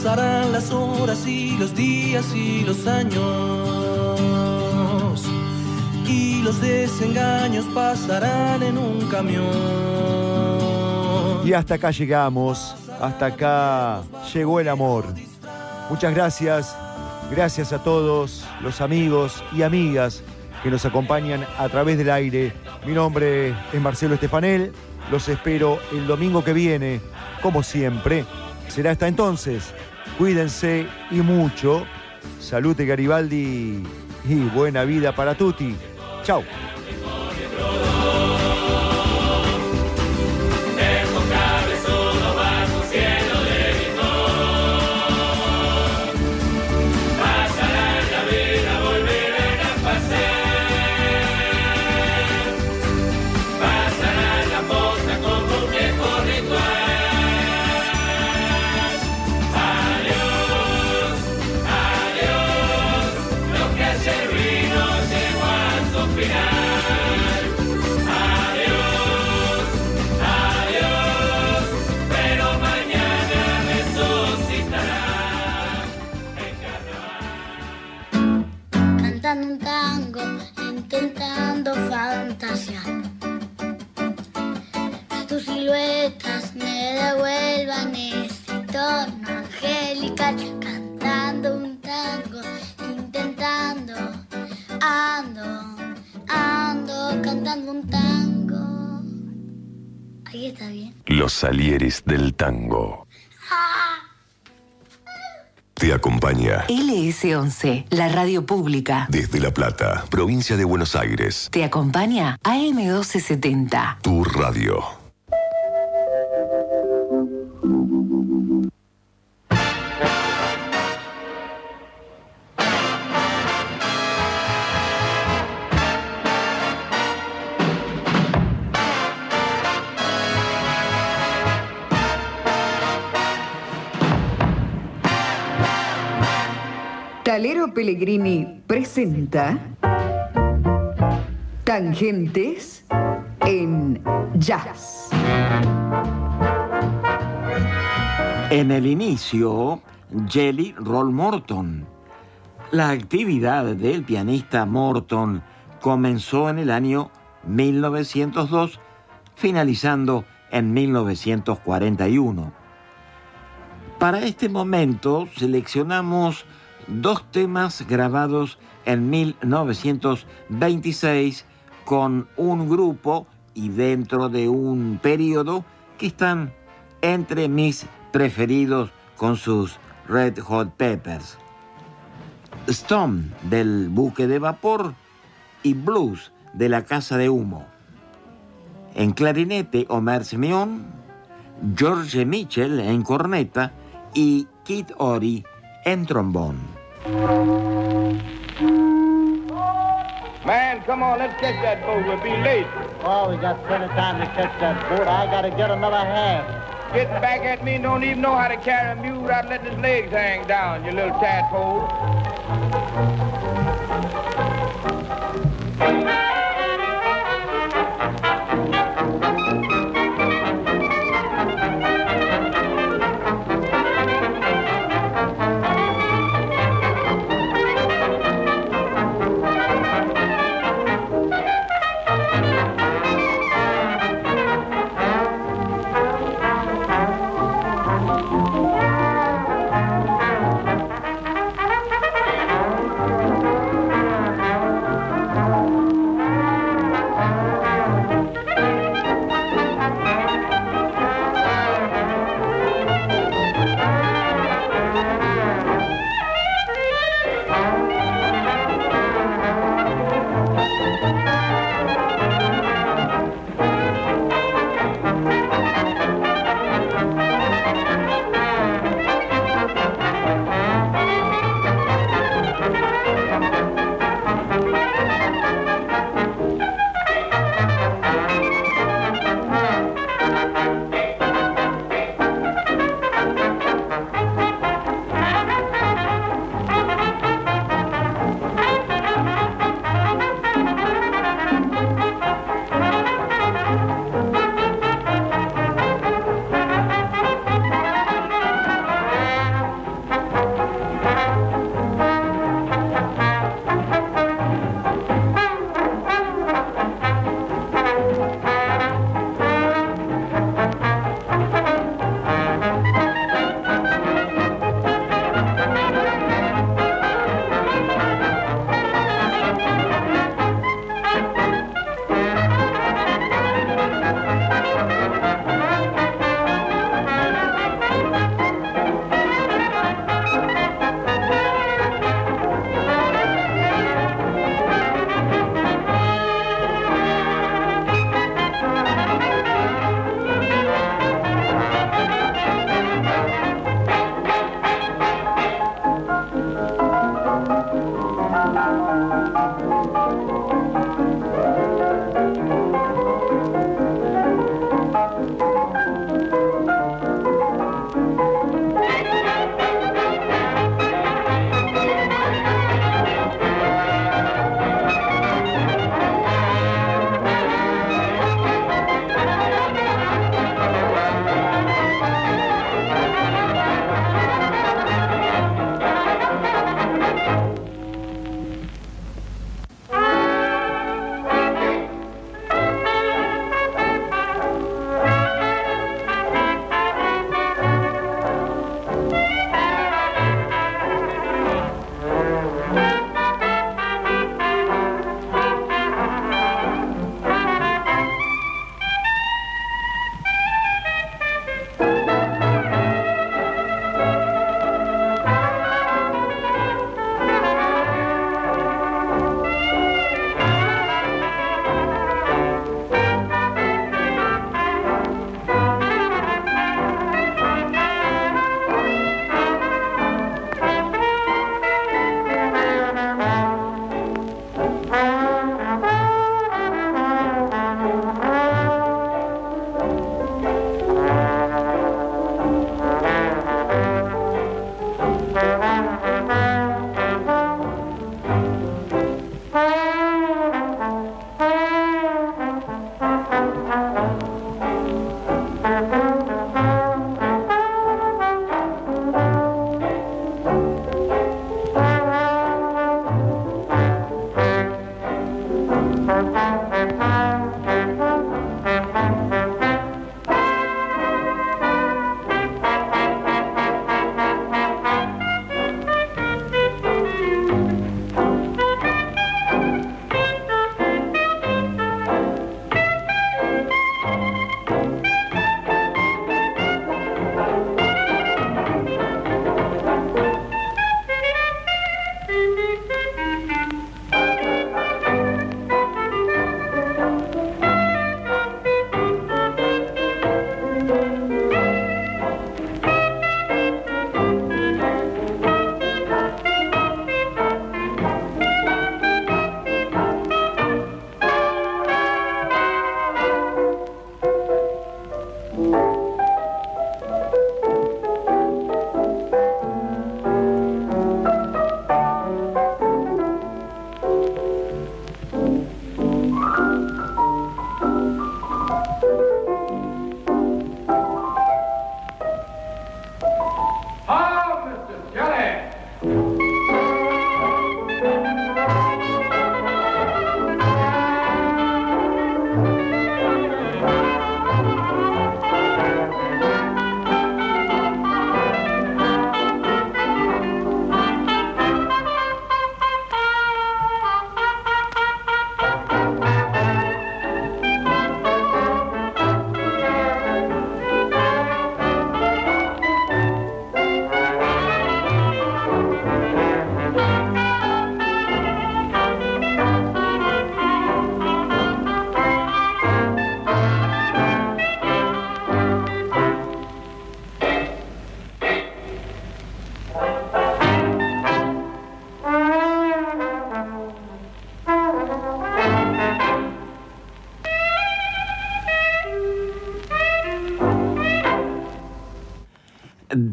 pasarán las horas y los días y los años, y los desengaños pasarán en un camión. Y hasta acá llegamos, hasta acá llegó el amor. Muchas gracias, gracias a todos los amigos y amigas que nos acompañan a través del aire. Mi nombre es Marcelo Estefanel, los espero el domingo que viene, como siempre. Será hasta entonces, cuídense y mucho. Salute Garibaldi y buena vida para tutti. Chau. Un tango, intentando fantasear, que tus siluetas me devuelvan ese tono angelical, cantando un tango, intentando, ando, cantando un tango. Ahí está bien. Los Salieres del Tango. Te acompaña LS11, la radio pública. Desde La Plata, provincia de Buenos Aires. Te acompaña AM1270. Tu radio. Talero Pellegrini presenta Tangentes en Jazz. En el inicio, Jelly Roll Morton. La actividad del pianista Morton comenzó en el año 1902, finalizando en 1941. Para este momento seleccionamos dos temas grabados en 1926 con un grupo y dentro de un periodo que están entre mis preferidos con sus Red Hot Peppers. Stone del Buque de Vapor y Blues de la Casa de Humo. En clarinete, Omer Simeón, George Mitchell en corneta y Kid Ory en trombón. Man, come on, let's catch that boat. We'll be late. Oh, we got plenty of time to catch that boat. I gotta get another half. Getting back at me, don't even know how to carry a mule without letting his legs hang down, you little tadpole.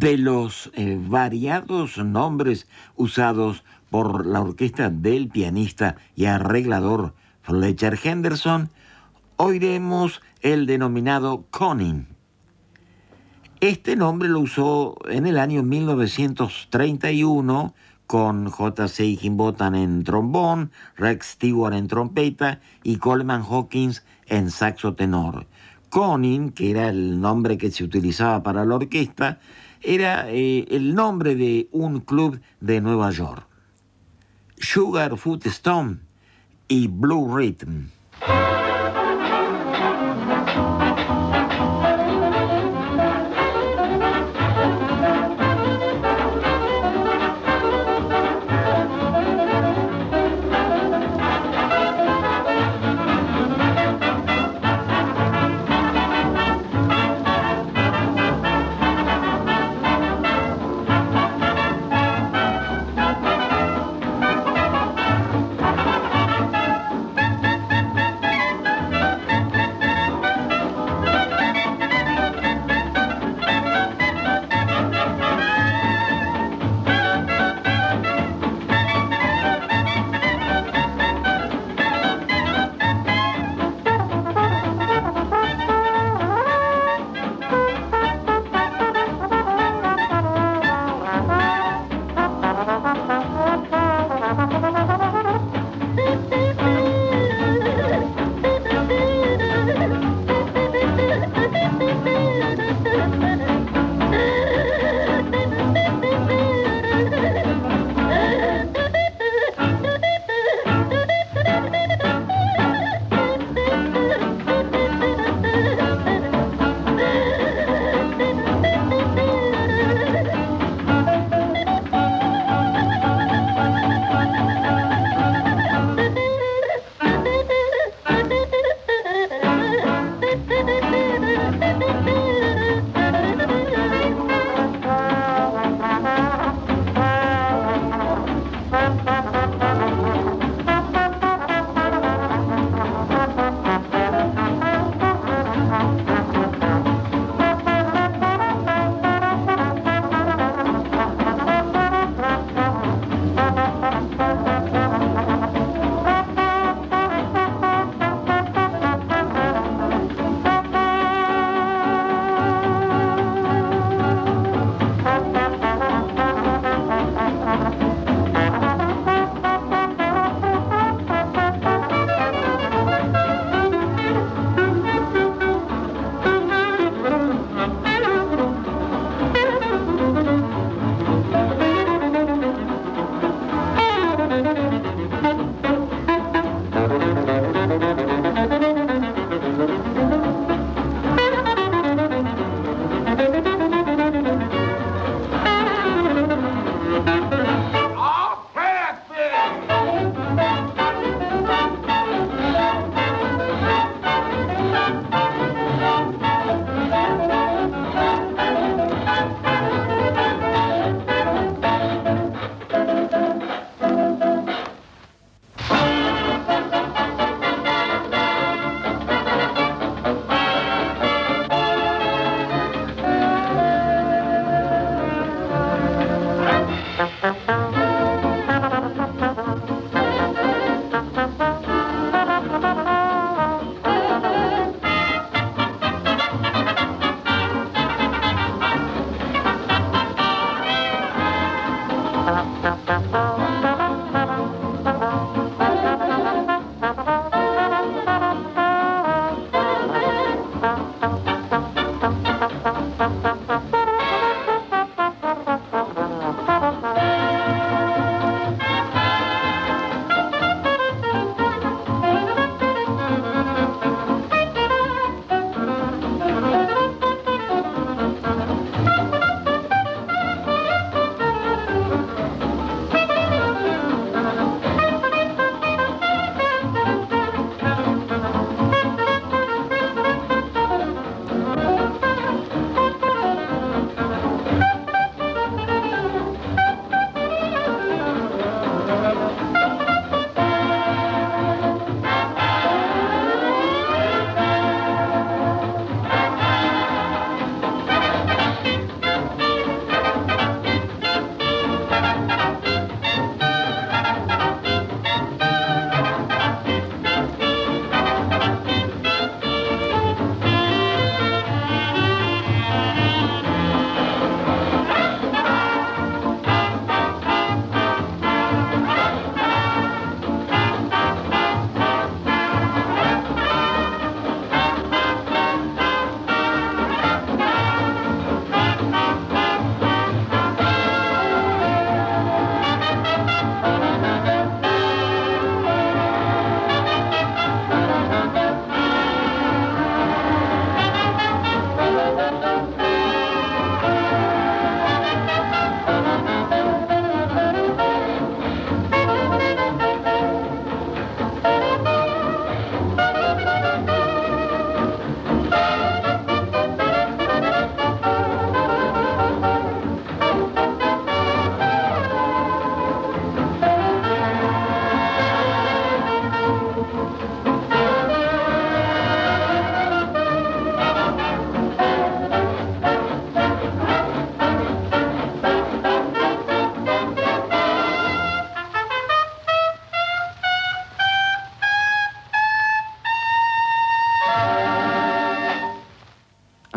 De los variados nombres usados por la orquesta del pianista y arreglador Fletcher Henderson, oiremos el denominado Conning. Este nombre lo usó en el año 1931 con J.C. Higginbotham en trombón, Rex Stewart en trompeta y Coleman Hawkins en saxo tenor. Conning, que era el nombre que se utilizaba para la orquesta, era el nombre de un club de Nueva York. Sugarfoot Stone y Blue Rhythm.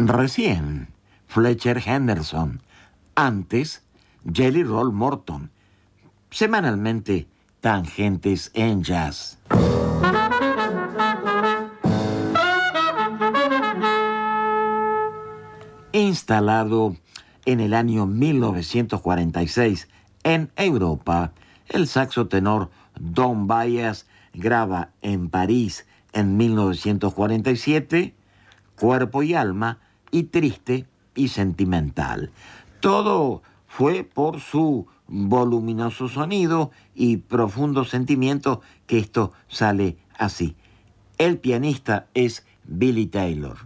Recién, Fletcher Henderson. Antes, Jelly Roll Morton. Semanalmente, Tangentes en Jazz. Instalado en el año 1946 en Europa, el saxo tenor Don Byas graba en París en 1947 Cuerpo y Alma y Triste y Sentimental. Todo fue por su voluminoso sonido y profundo sentimiento que esto sale así. El pianista es Billy Taylor.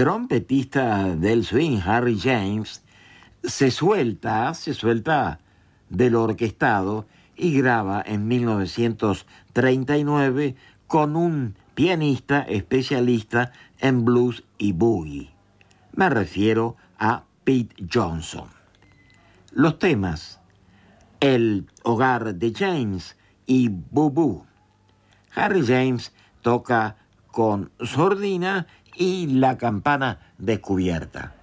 trompetista del swing Harry James se suelta de lo orquestado y graba en 1939 con un pianista especialista en blues y boogie. Me refiero a Pete Johnson. Los temas: El hogar de James y Boo Boo. Harry James toca con sordina y la campana descubierta.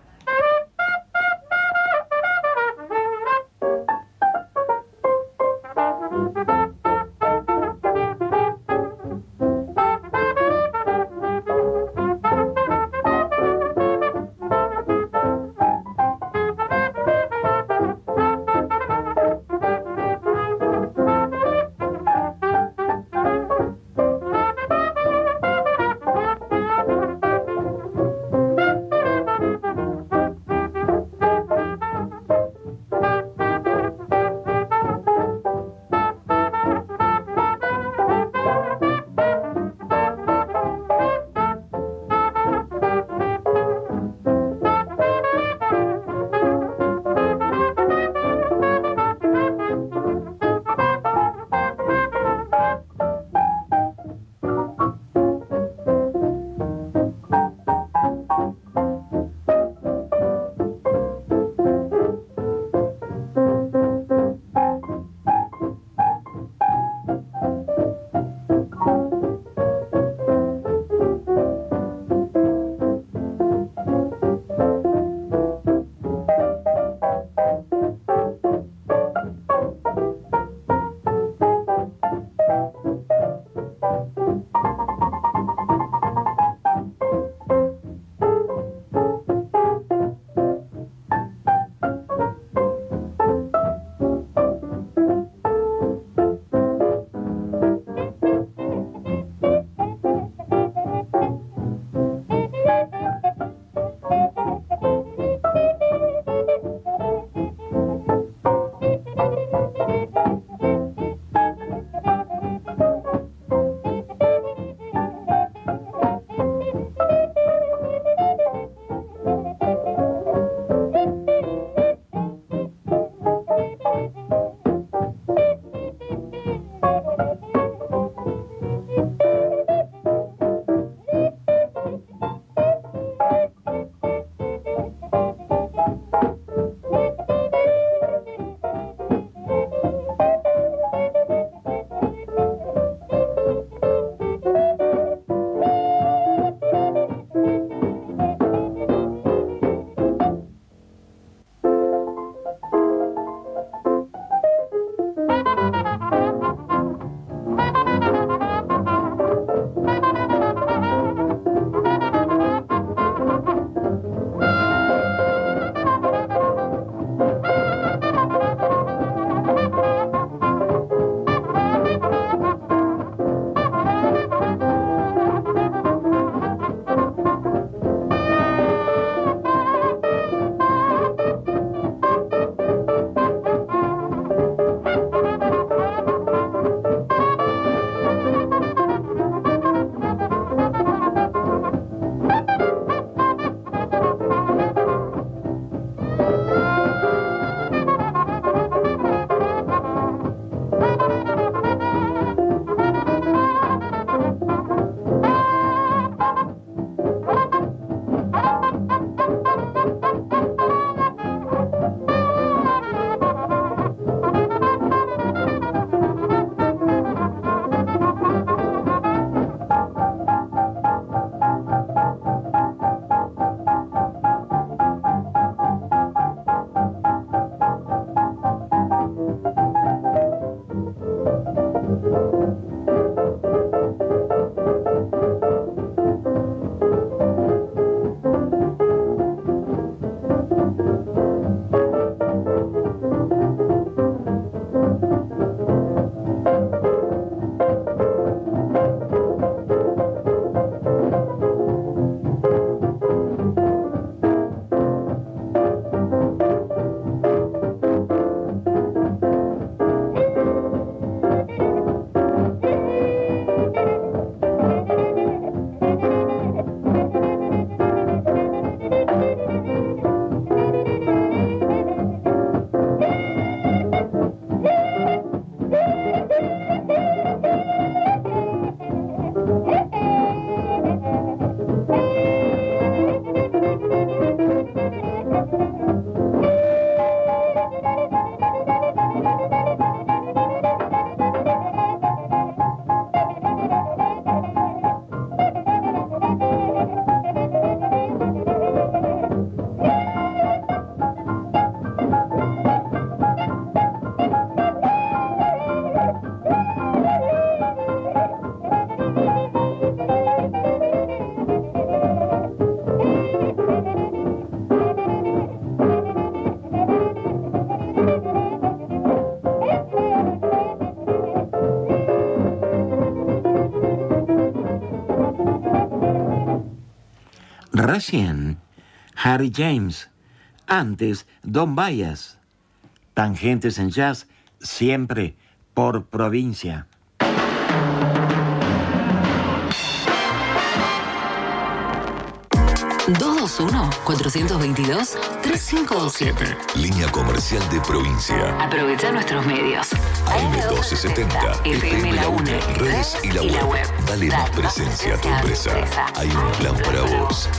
Recién, Harry James. Antes, Don Byas. Tangentes en Jazz, siempre por provincia. ¿221-422-3527? Línea comercial de provincia. Aprovecha nuestros medios. AM1270, FM La UNE, redes y la web. Dale más presencia a tu empresa. Hay un plan para vos.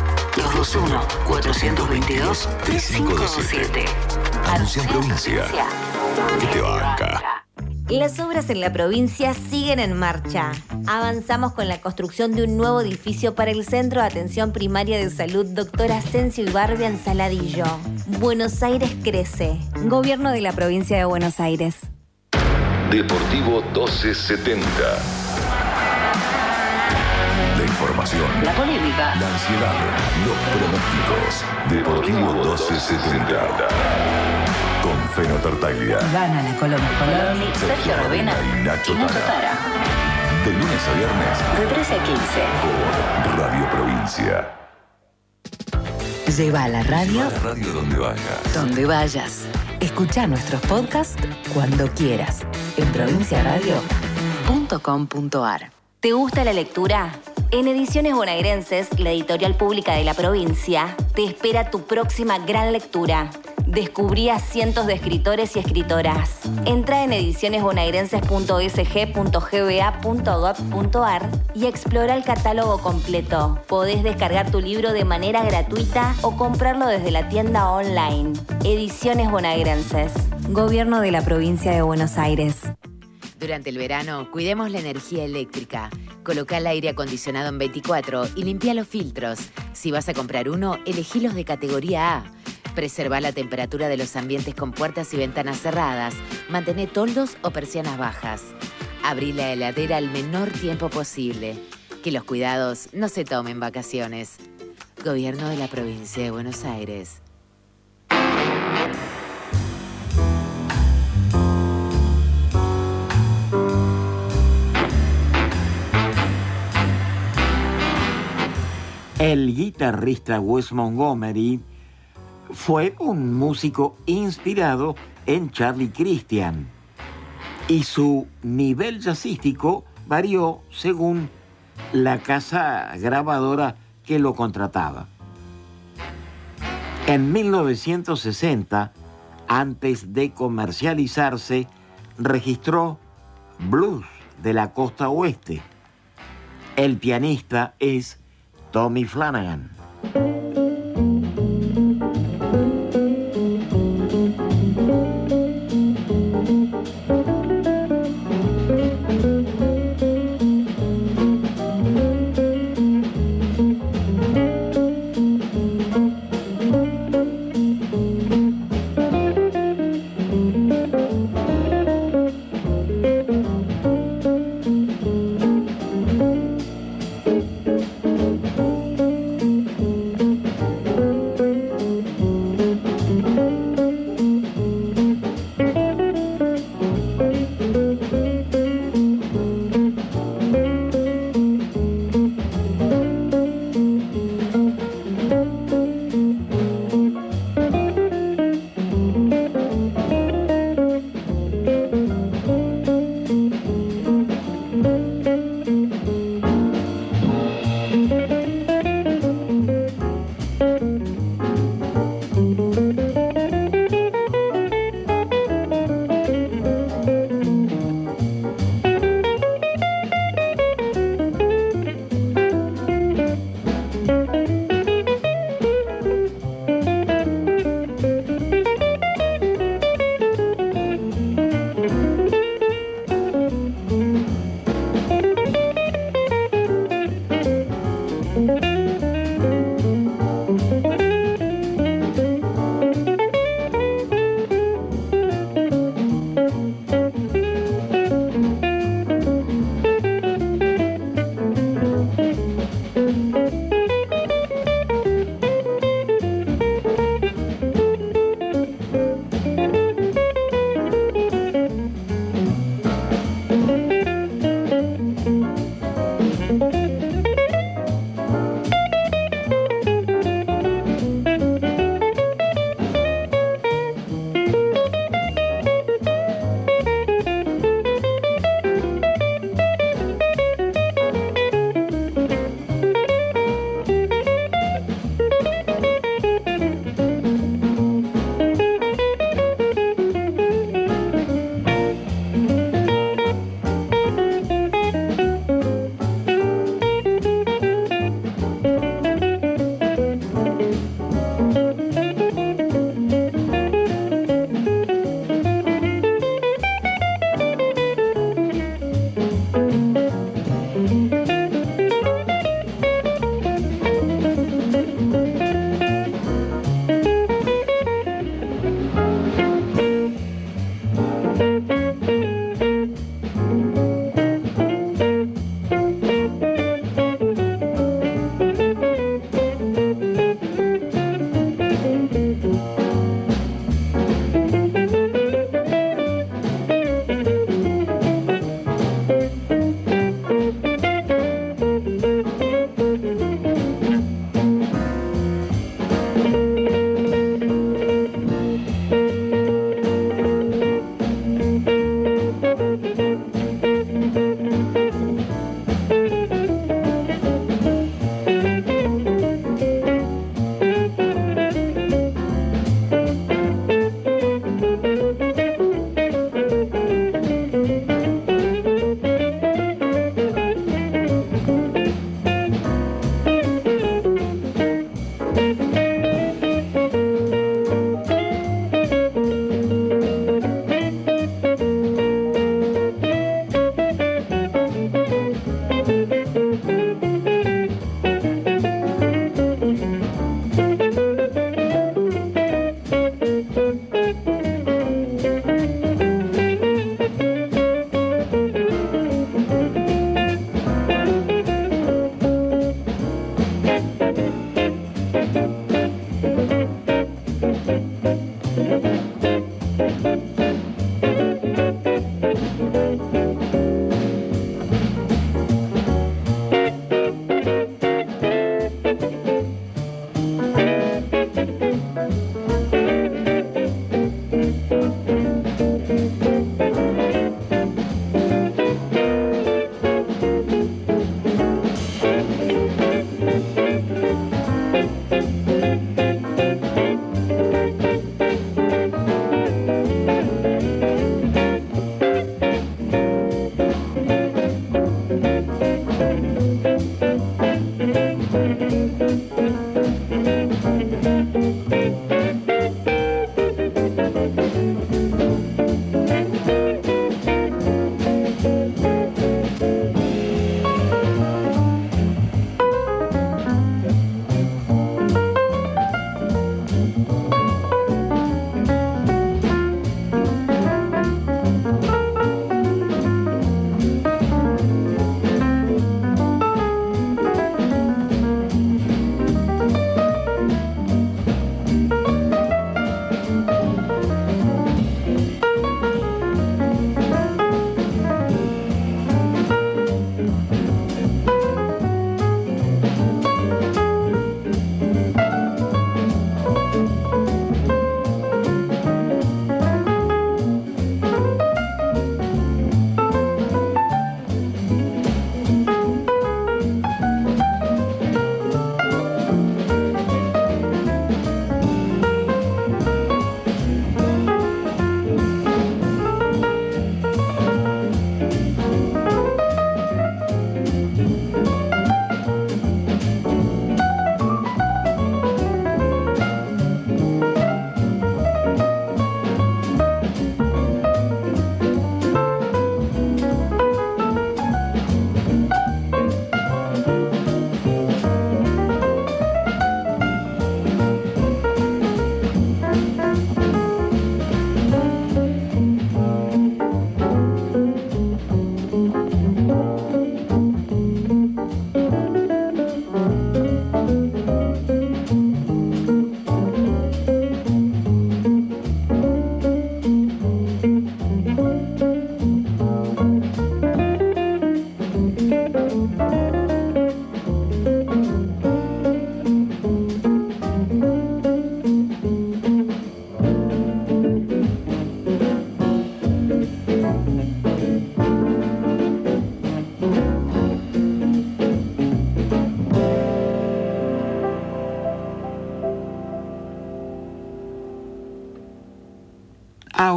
221-422-3527. Anuncia en provincia. Que te banca. Las obras en la provincia siguen en marcha. Avanzamos con la construcción de un nuevo edificio para el Centro de Atención Primaria de Salud Dr. Asensio Ibarbe en Saladillo. Buenos Aires crece. Gobierno de la Provincia de Buenos Aires. Deportivo 1270. La información, La polémica, la ansiedad, los pronósticos. Deportivo 1270. Con Feno Tartaglia. Gana la Colón Colorni, Sergio Rovena y Nacho Tara. Tara. De lunes a viernes. De 13 a 15. Por Radio Provincia. Lleva a la radio donde vayas. donde vayas. Escucha nuestros podcasts cuando quieras. En provinciaradio.com.ar. ¿Te gusta la lectura? En Ediciones Bonaerenses, la editorial pública de la provincia, te espera tu próxima gran lectura. Descubrí a cientos de escritores y escritoras. Entra en edicionesbonaerenses.sg.gba.gov.ar y explora el catálogo completo. Podés descargar tu libro de manera gratuita o comprarlo desde la tienda online. Ediciones Bonaerenses. Gobierno de la Provincia de Buenos Aires. Durante el verano, cuidemos la energía eléctrica. Coloca el aire acondicionado en 24 y limpia los filtros. Si vas a comprar uno, elegí los de categoría A. Preserva la temperatura de los ambientes con puertas y ventanas cerradas. Mantén toldos o persianas bajas. Abrí la heladera el menor tiempo posible. Que los cuidados no se tomen vacaciones. Gobierno de la Provincia de Buenos Aires. El guitarrista Wes Montgomery fue un músico inspirado en Charlie Christian y su nivel jazzístico varió según la casa grabadora que lo contrataba. En 1960, antes de comercializarse, registró Blues de la Costa Oeste. El pianista es Tommy Flanagan.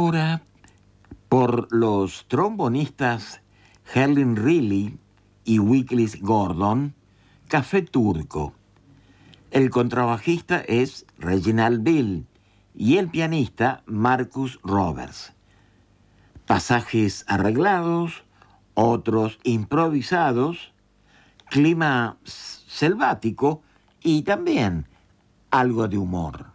ahora, por los trombonistas Helen Reilly y Wycliffe Gordon, Café Turco. El contrabajista es Reginald Bill y el pianista Marcus Roberts. Pasajes arreglados, otros improvisados, clima selvático y también algo de humor.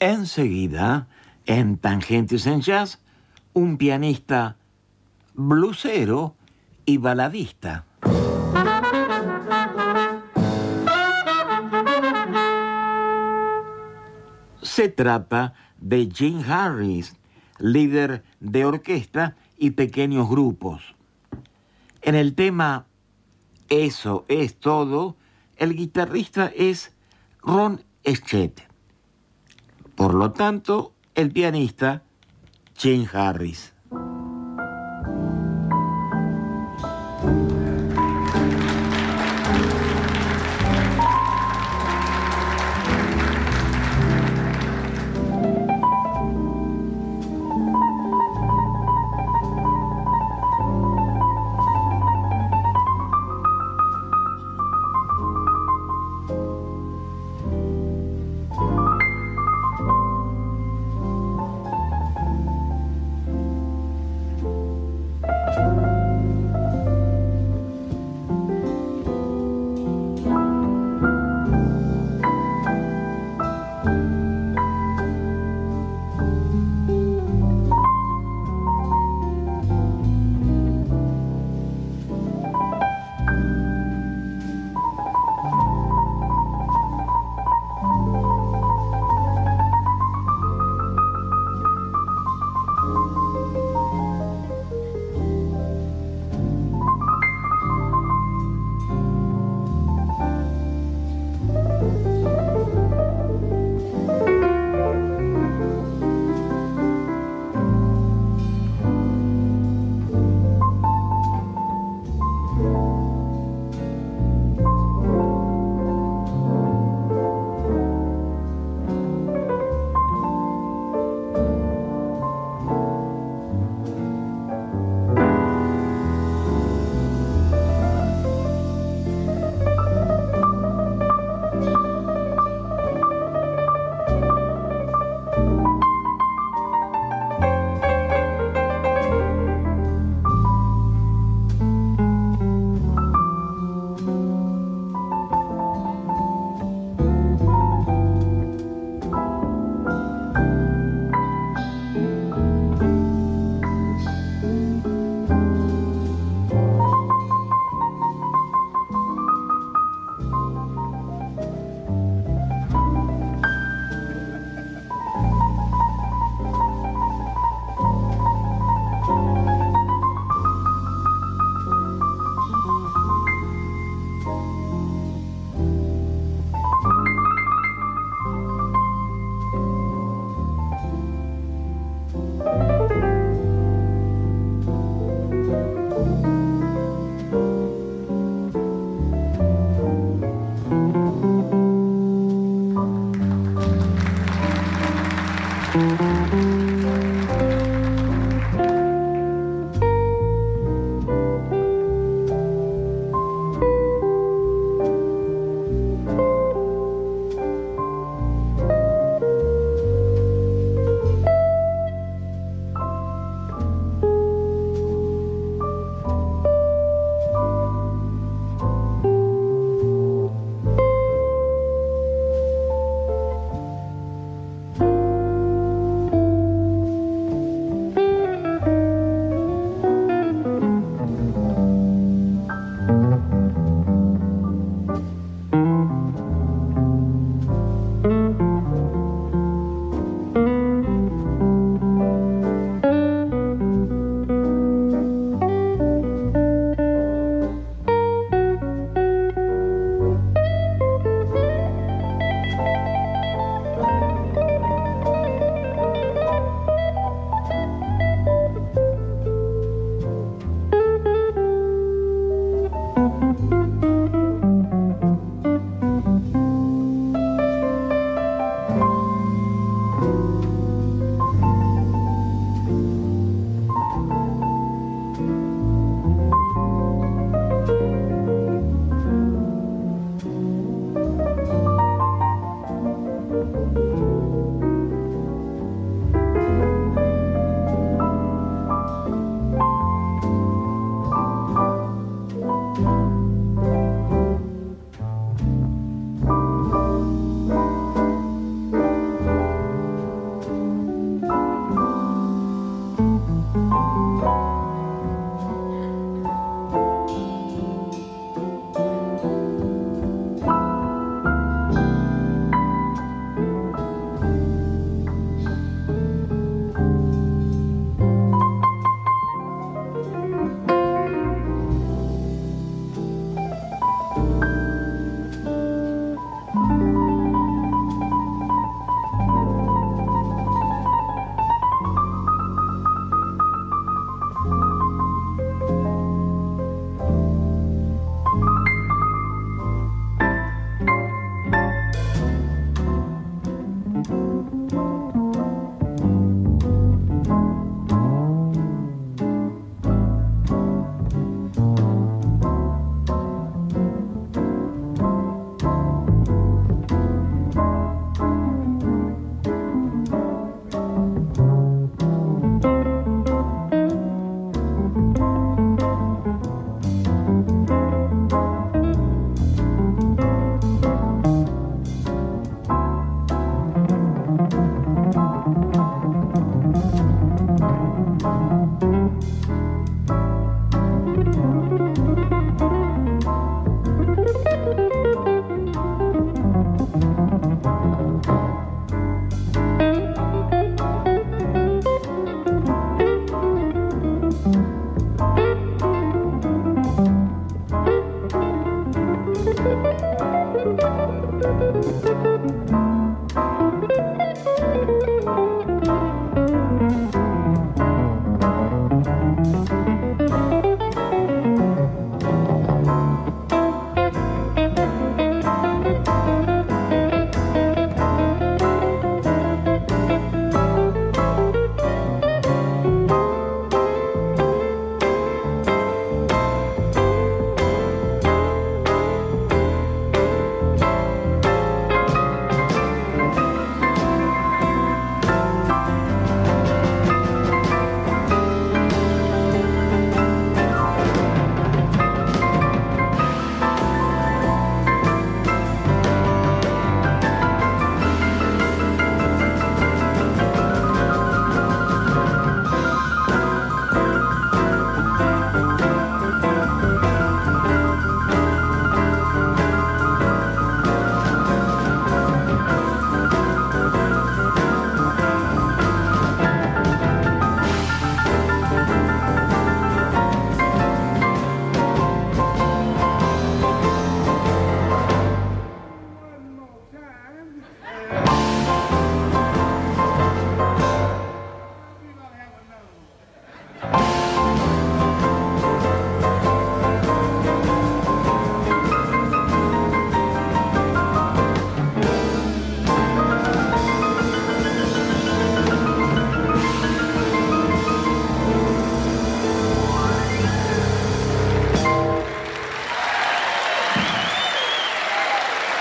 Enseguida, en Tangentes en Jazz, un pianista blusero y baladista. Se trata de Gene Harris, líder de orquesta y pequeños grupos. En el tema Eso es todo, el guitarrista es Ron Eschet. Por lo tanto, el pianista Gene Harris.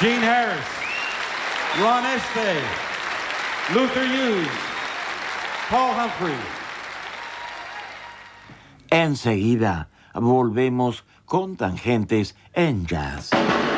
Gene Harris, Ron Este, Luther Hughes, Paul Humphrey. Enseguida volvemos con Tangentes en Jazz.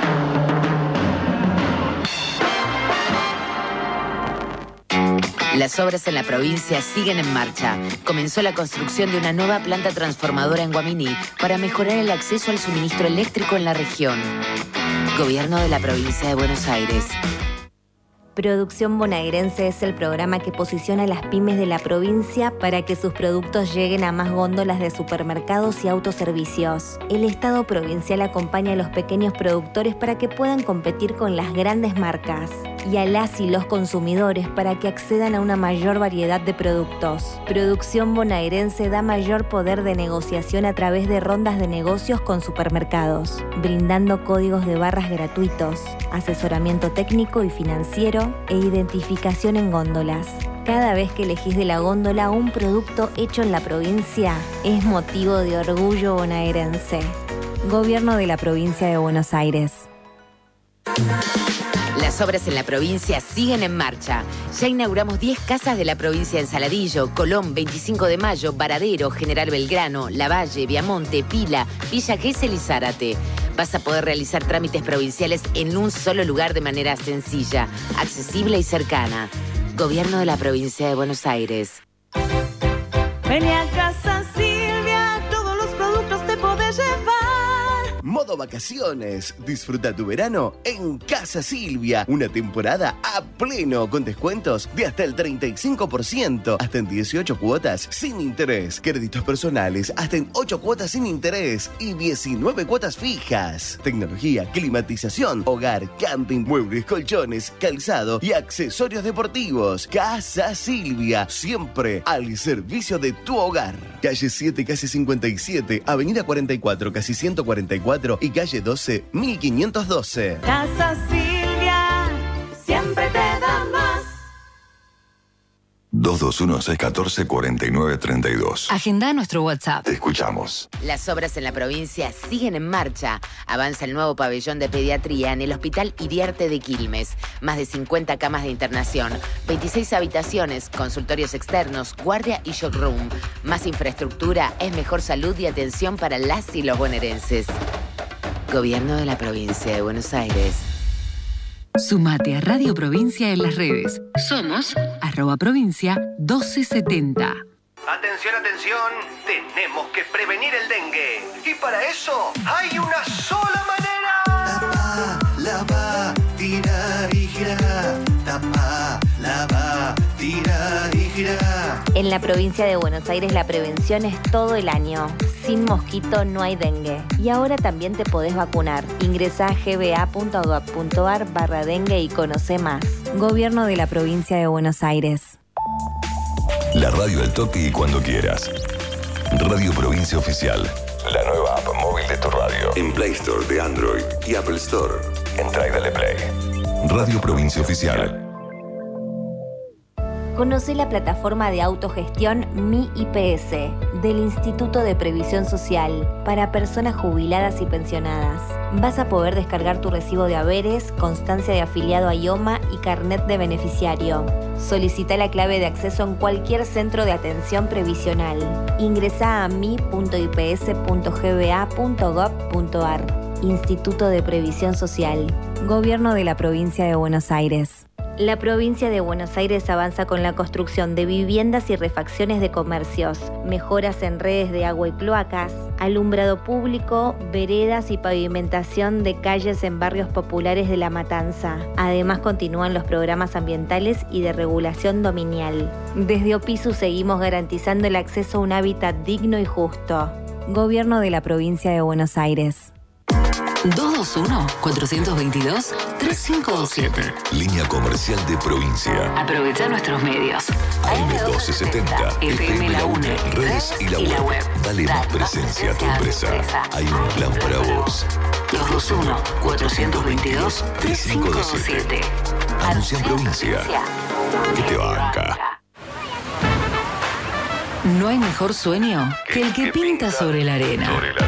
Las obras en la provincia siguen en marcha. Comenzó la construcción de una nueva planta transformadora en Guaminí para mejorar el acceso al suministro eléctrico en la región. Gobierno de la provincia de Buenos Aires. Producción Bonaerense es el programa que posiciona a las pymes de la provincia para que sus productos lleguen a más góndolas de supermercados y autoservicios. El Estado provincial acompaña a los pequeños productores para que puedan competir con las grandes marcas y a las y los consumidores para que accedan a una mayor variedad de productos. Producción Bonaerense da mayor poder de negociación a través de rondas de negocios con supermercados, brindando códigos de barras gratuitos, asesoramiento técnico y financiero e identificación en góndolas. Cada vez que elegís de la góndola un producto hecho en la provincia, es motivo de orgullo bonaerense. Gobierno de la provincia de Buenos Aires. Las obras en la provincia siguen en marcha. Ya inauguramos 10 casas de la provincia en Saladillo, Colón, 25 de Mayo, Varadero, General Belgrano, Lavalle, Viamonte, Pila, Villa Gesell y Zárate. Vas a poder realizar trámites provinciales en un solo lugar de manera sencilla, accesible y cercana. Gobierno de la provincia de Buenos Aires. Vení a Casa Silvia, todos los productos te podés llevar. Modo vacaciones. Disfruta tu verano en Casa Silvia. Una temporada a pleno con descuentos de hasta el 35%. Hasta en 18 cuotas sin interés. Créditos personales hasta en 8 cuotas sin interés y 19 cuotas fijas. Tecnología, climatización, hogar, camping, muebles, colchones, calzado y accesorios deportivos. Casa Silvia. Siempre al servicio de tu hogar. Calle 7, casi 57. Avenida 44, casi 144. Y calle 12, 1512. Casa Silvia, siempre te da más. 221-614-4932. Agenda nuestro WhatsApp. Te escuchamos. Las obras en la provincia siguen en marcha. Avanza el nuevo pabellón de pediatría en el Hospital Iriarte de Quilmes. Más de 50 camas de internación, 26 habitaciones, consultorios externos, guardia y shock room. Más infraestructura es mejor salud y atención para las y los bonaerenses. Gobierno de la provincia de Buenos Aires. Sumate a Radio Provincia en las redes. Somos @provincia1270. Atención, atención, tenemos que prevenir el dengue. Y para eso hay una sola manera. Tapa, lava, tirar y girar. Tapa, lava, tirar y girar. En la provincia de Buenos Aires la prevención es todo el año. Sin mosquito no hay dengue. Y ahora también te podés vacunar. Ingresá a gba.gov.ar/dengue y conoce más. Gobierno de la provincia de Buenos Aires. La radio al toque y cuando quieras. Radio Provincia Oficial. La nueva app móvil de tu radio. En Play Store de Android y Apple Store. Entra y dale play. Radio Provincia Oficial. Conoce la plataforma de autogestión Mi IPS del Instituto de Previsión Social para personas jubiladas y pensionadas. Vas a poder descargar tu recibo de haberes, constancia de afiliado a IOMA y carnet de beneficiario. Solicita la clave de acceso en cualquier centro de atención previsional. Ingresá a mi.ips.gba.gov.ar. Instituto de Previsión Social. Gobierno de la provincia de Buenos Aires. La provincia de Buenos Aires avanza con la construcción de viviendas y refacciones de comercios, mejoras en redes de agua y cloacas, alumbrado público, veredas y pavimentación de calles en barrios populares de La Matanza. Además, continúan los programas ambientales y de regulación dominial. Desde Opisu seguimos garantizando el acceso a un hábitat digno y justo. Gobierno de la provincia de Buenos Aires. 221-422-3527. Línea comercial de provincia. Aprovecha nuestros medios. AM1270, FM La UNE, redes y la web. Dale más presencia a tu empresa. Hay un plan para vos. 221-422-3527. Anuncia en provincia. Que te banca. No hay mejor sueño que el que pinta sobre la arena.